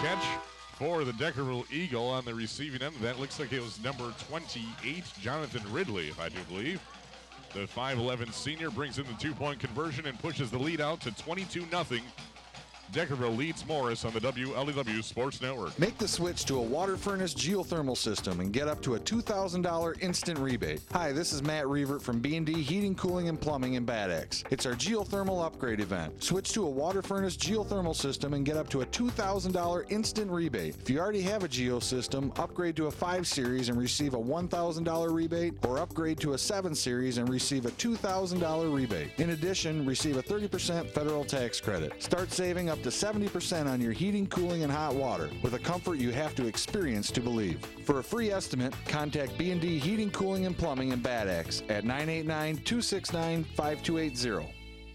catch for the Deckerville Eagle on the receiving end of that. Looks like it was number 28, Jonathan Ridley, if I do believe. The 5'11 senior brings in the 2-point conversion and pushes the lead out to 22-0. Deckerville leads Morris on the WLEW Sports Network. Make the switch to a water furnace geothermal system and get up to a $2,000 instant rebate. Hi, this is Matt Reavert from B&D Heating, Cooling, and Plumbing in Bad Axe. It's our geothermal upgrade event. Switch to a water furnace geothermal system and get up to a $2,000 instant rebate. If you already have a geo system, upgrade to a 5 Series and receive a $1,000 rebate, or upgrade to a 7 Series and receive a $2,000 rebate. In addition, receive a 30% federal tax credit. Start saving up to 70% on your heating, cooling, and hot water with a comfort you have to experience to believe. For a free estimate, contact B&D Heating, Cooling, and Plumbing in Bad Axe at 989-269-5280.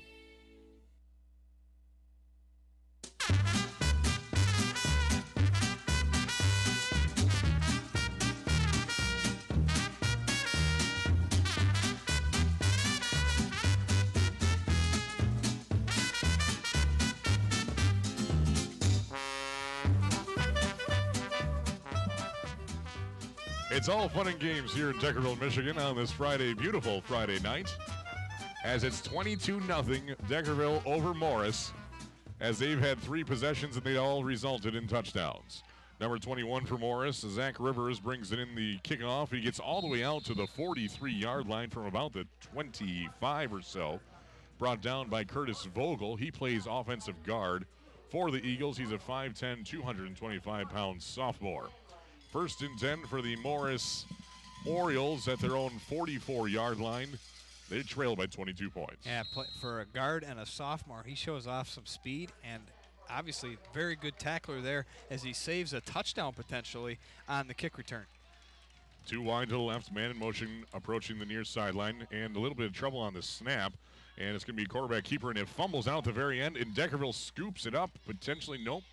It's all fun and games here in Deckerville, Michigan on this Friday, beautiful Friday night, as it's 22-0 Deckerville over Morris, as they've had 3 possessions and they all resulted in touchdowns. Number 21 for Morris, Zach Rivers brings it in the kickoff. He gets all the way out to the 43-yard line from about the 25 or so. Brought down by Curtis Vogel. He plays offensive guard for the Eagles. He's a 5'10", 225-pound sophomore. 1st and 10 for the Morris Orioles at their own 44-yard line. They trail by 22 points. Yeah, for a guard and a sophomore, he shows off some speed and obviously very good tackler there as he saves a touchdown potentially on the kick return. 2 wide to the left, man in motion approaching the near sideline, and a little bit of trouble on the snap. And it's going to be quarterback keeper, and it fumbles out at the very end, and Deckerville scoops it up. Potentially, nope.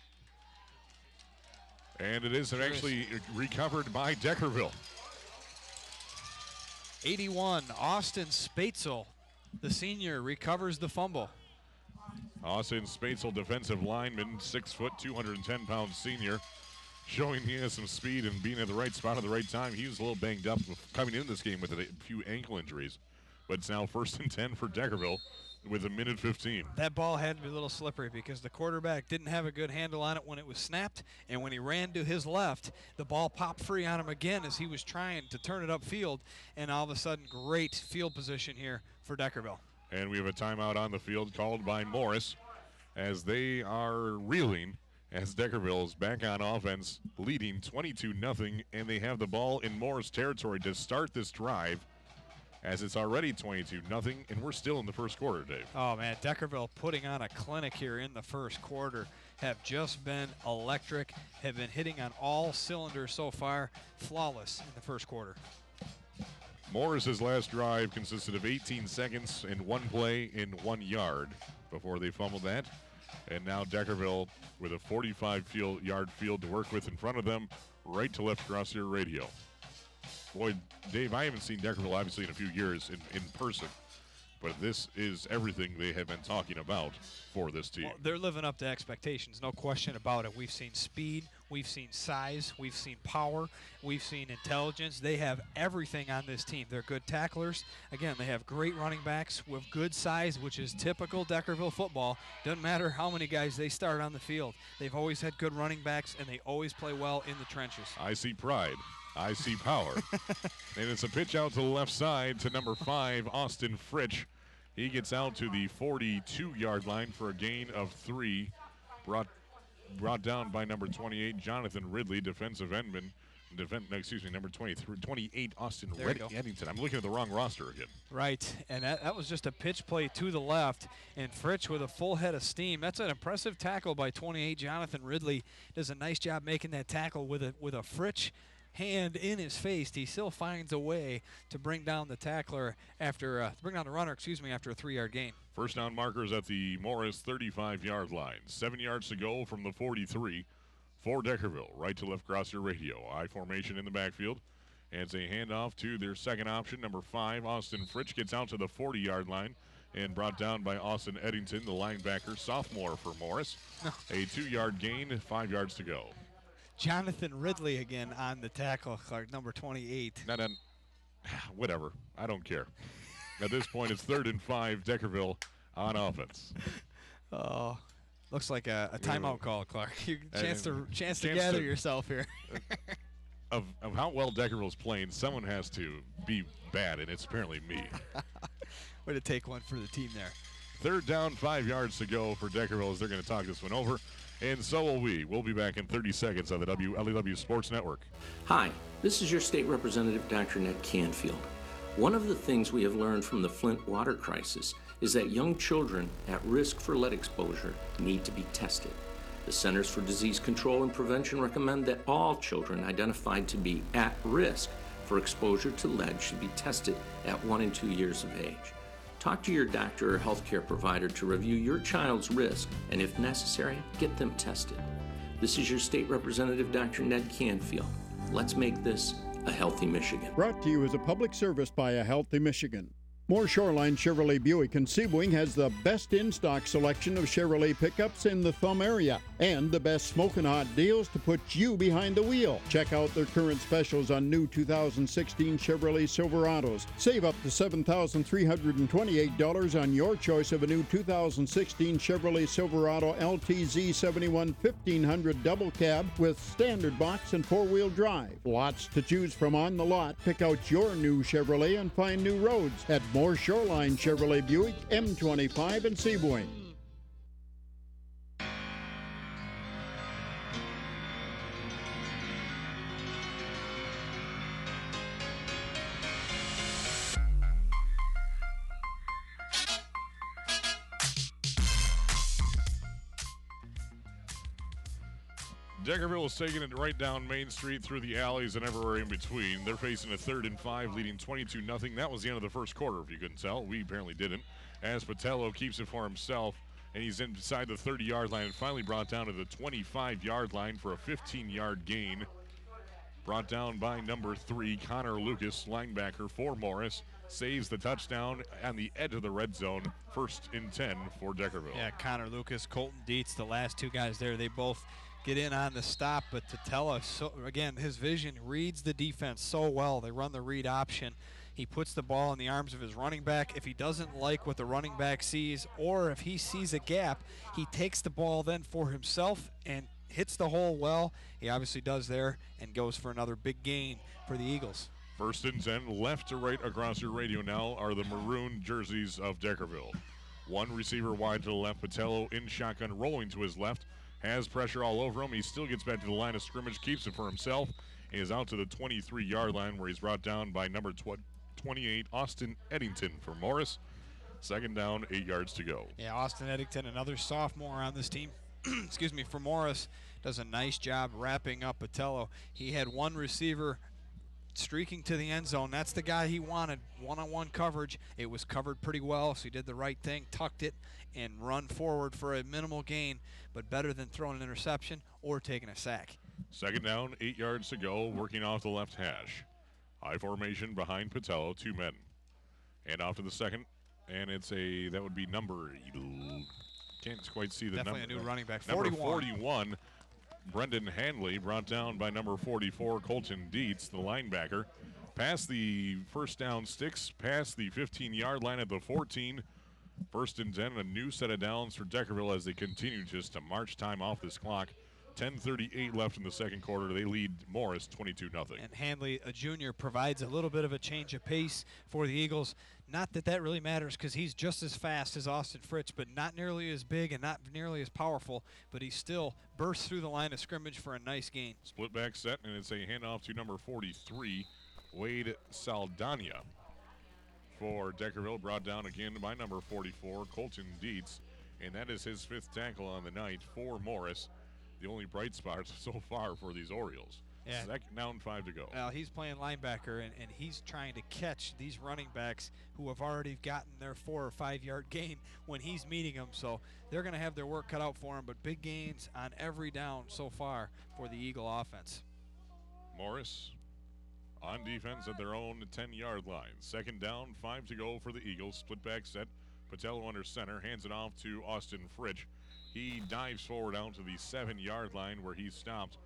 And it is actually recovered by Deckerville. 81, Austin Spatzel, the senior, recovers the fumble. Austin Spatzel, defensive lineman, 6 foot, 210-pound senior, showing he has some speed and being at the right spot at the right time. He was a little banged up coming in this game with a few ankle injuries. But it's now 1st and 10 for Deckerville with 1:15. That ball had to be a little slippery because the quarterback didn't have a good handle on it when it was snapped, and when he ran to his left, the ball popped free on him again as he was trying to turn it upfield, and all of a sudden, great field position here for Deckerville. And we have a timeout on the field called by Morris as they are reeling as Deckerville is back on offense, leading 22-0, and they have the ball in Morris territory to start this drive, as it's already 22-0, and we're still in the first quarter, Dave. Oh, man, Deckerville putting on a clinic here in the first quarter, have just been electric, have been hitting on all cylinders so far, flawless in the first quarter. Morris's last drive consisted of 18 seconds and 1 play in 1 yard before they fumbled that. And now Deckerville with a 45-yard field to work with in front of them, right to left across your radio. Boy, Dave, I haven't seen Deckerville obviously in a few years in person, but this is everything they have been talking about for this team. Well, they're living up to expectations, no question about it. We've seen speed, we've seen size, we've seen power, we've seen intelligence. They have everything on this team. They're good tacklers. Again, they have great running backs with good size, which is typical Deckerville football. Doesn't matter how many guys they start on the field. They've always had good running backs, and they always play well in the trenches. I see pride. I see power. And it's a pitch out to the left side to number 5, Austin Fritsch. He gets out to the 42-yard line for a gain of 3. Brought down by number 28, Jonathan Ridley, defensive endman. Number 28, Austin Eddington. I'm looking at the wrong roster again. Right, and that was just a pitch play to the left, and Fritsch with a full head of steam. That's an impressive tackle by 28, Jonathan Ridley. Does a nice job making that tackle with a Fritsch hand in his face. He still finds a way to bring down the tackler after after a 3-yard gain. First down markers at the Morris 35-yard line. 7 yards to go from the 43 for Deckerville. Right to left across your radio. I formation in the backfield. And it's a handoff to their second option, number 5, Austin Fritsch, gets out to the 40-yard line. and brought down by Austin Eddington, the linebacker, sophomore for Morris. A 2-yard gain, 5 yards to go. Jonathan Ridley again on the tackle, Clark, number 28. Whatever. I don't care. At this point, it's 3rd and 5, Deckerville on offense. Oh, looks like a timeout call, Clark. Chance to gather yourself here. Of how well Deckerville's playing, someone has to be bad, and it's apparently me. Way to take one for the team there. 3rd down, 5 yards to go for Deckerville as they're going to talk this one over. And so will we. We'll be back in 30 seconds on the WLEW Sports Network. Hi, this is your state representative, Dr. Ned Canfield. One of the things we have learned from the Flint water crisis is that young children at risk for lead exposure need to be tested. The Centers for Disease Control and Prevention recommend that all children identified to be at risk for exposure to lead should be tested at 1 and 2 years of age. Talk to your doctor or healthcare provider to review your child's risk, and if necessary, get them tested. This is your state representative, Dr. Ned Canfield. Let's make this a healthy Michigan. Brought to you as a public service by A Healthy Michigan. Moore Shoreline Chevrolet Buick in Sebring has the best in-stock selection of Chevrolet pickups in the Thumb area and the best smoking hot deals to put you behind the wheel. Check out their current specials on new 2016 Chevrolet Silverados. Save up to $7,328 on your choice of a new 2016 Chevrolet Silverado LTZ 71 1500 double cab with standard box and four-wheel drive. Lots to choose from on the lot. Pick out your new Chevrolet and find new roads at Moore Shoreline Chevrolet Buick, M25 in Sebring. Deckerville is taking it right down Main Street through the alleys and everywhere in between. They're facing a 3rd and 5, leading 22-0. That was the end of the first quarter, if you couldn't tell. We apparently didn't. As Patello keeps it for himself, and he's inside the 30-yard line and finally brought down to the 25-yard line for a 15-yard gain. Brought down by number 3, Connor Lucas, linebacker for Morris. Saves the touchdown on the edge of the red zone. 1st and 10 for Deckerville. Yeah, Connor Lucas, Colton Dietz, the last two guys there, they both get in on the stop, but Tatella, so again, his vision reads the defense so well. They run the read option. He puts the ball in the arms of his running back. If he doesn't like what the running back sees, or if he sees a gap, he takes the ball then for himself and hits the hole well. He obviously does there and goes for another big gain for the Eagles. 1st and 10, left to right across your radio now are the maroon jerseys of Deckerville. One receiver wide to the left, Patello in shotgun, rolling to his left. Has pressure all over him. He still gets back to the line of scrimmage, keeps it for himself, and is out to the 23-yard line where he's brought down by number 28, Austin Eddington for Morris. 2nd down, 8 yards to go. Yeah, Austin Eddington, another sophomore on this team. Excuse me, for Morris, does a nice job wrapping up Patello. He had one receiver streaking to the end zone. That's the guy he wanted. One-on-one coverage. It was covered pretty well, so he did the right thing, tucked it, and run forward for a minimal gain, but better than throwing an interception or taking a sack. 2nd down, 8 yards to go, working off the left hash. High formation behind Patello, 2 men. And off to the second, and that would be number, can't quite see the number. Definitely a new running back, Number 41, Brendan Handley, brought down by number 44, Colton Dietz, the linebacker. Past the first down sticks, past the 15-yard line at the 14. 1st and 10, a new set of downs for Deckerville as they continue just to march time off this clock. 10:38 left in the second quarter. They lead Morris 22-0. And Handley, a junior, provides a little bit of a change of pace for the Eagles. Not that that really matters because he's just as fast as Austin Fritz, but not nearly as big and not nearly as powerful, but he still bursts through the line of scrimmage for a nice gain. Split back set, and it's a handoff to number 43, Wade Saldana. For Deckerville, brought down again by number 44, Colton Dietz, and that is his 5th tackle on the night for Morris. The only bright spots so far for these Orioles. Yeah. 2nd down, 5 to go. Well, he's playing linebacker, and he's trying to catch these running backs who have already gotten their 4 or 5 yard gain when he's meeting them. So they're going to have their work cut out for him, but big gains on every down so far for the Eagle offense. Morris on defense at their own 10-yard line. 2nd down, 5 to go for the Eagles. Split back set Patello under center, hands it off to Austin Fritsch. He dives forward out to the 7-yard line where he stopped